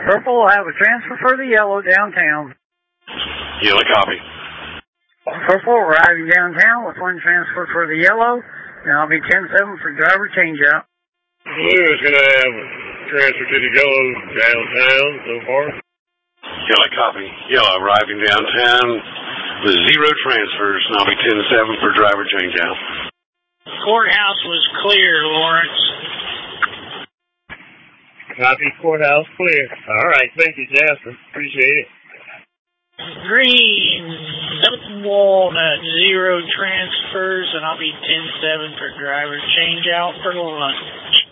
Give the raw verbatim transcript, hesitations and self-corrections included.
Purple will have a transfer for the yellow downtown. Yellow copy. Purple arriving downtown with one transfer for the yellow, and I'll be ten seven for driver changeout. Blue is going to have a transfer to the yellow downtown so far. Yellow copy. Yellow arriving downtown with zero transfers, and I'll be ten seven for driver changeout. Courthouse was clear, Lawrence. Copy, courthouse clear. All right, thank you, Jasper. Appreciate it. Green, Walnut, zero transfers, and I'll be ten seven for driver change out for lunch.